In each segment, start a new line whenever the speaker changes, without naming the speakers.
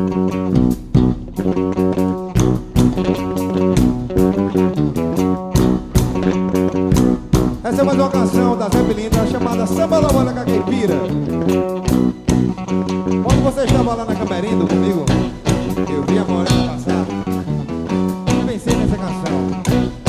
Essa é mais uma canção da Zé Pilintra chamada Samba da Banda Caipira. Quando você estava lá na Camerindo comigo, eu vi a morena passar, pensei nessa canção.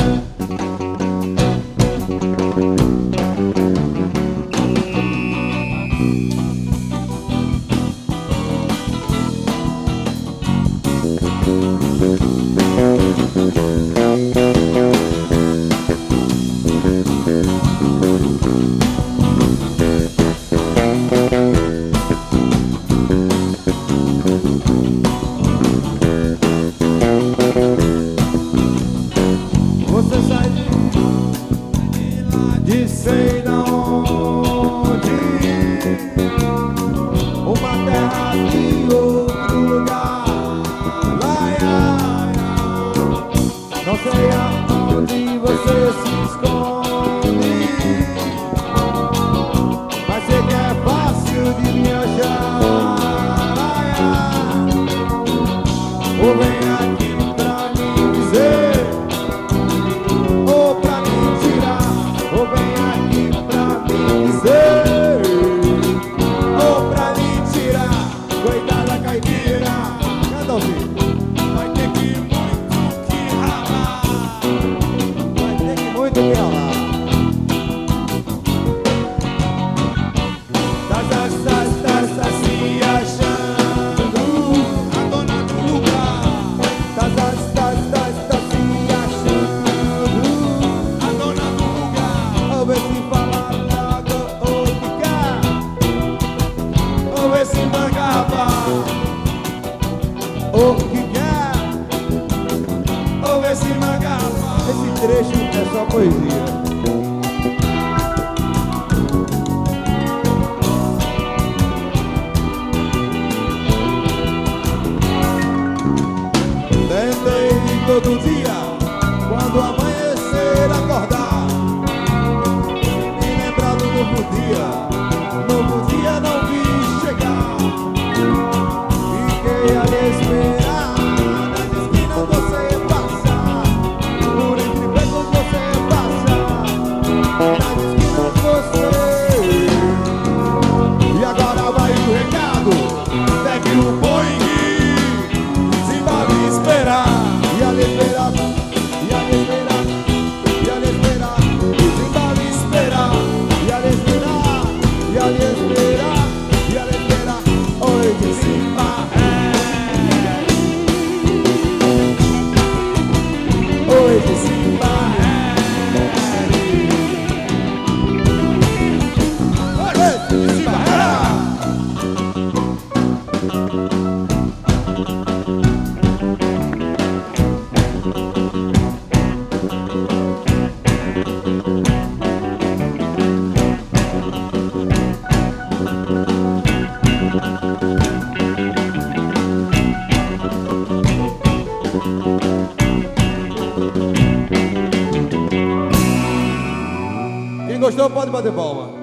Você sai de sei da onde, uma terra de outro lugar. Não sei aonde você se esconde, mas sei que é fácil de me achar. Ou vem aqui pra me dizer, ou pra me tirar, ou vem aqui pra me dizer, ou pra me tirar. Coitada caipira, canta ouvir. Vai ter que muito que ralar, vai ter que muito que ralar. Tá se achando a dona do lugar. Tá se achando a dona do lugar. Ou vê se fala logo ou ficar, ou vê se mangava ou que quer, ou vê se mangava. Esse trecho é só poesia. Tentei todo dia, quando amanhecer acordar, me lembrar do novo dia não vi chegar. Fiquei a lhe esperar, nas esquinas você passar, por entre becos você passar, nas esquinas você. E agora vai o recado, pegue o Boeing, e a lhe esperar, e a lhe esperar, e a lhe esperar, e lhe esperar, e a lhe esperar, e a lhe esperar, e a lhe esperar. Oi de cima, oi de cima, oi de cima. Quem gostou pode bater palma.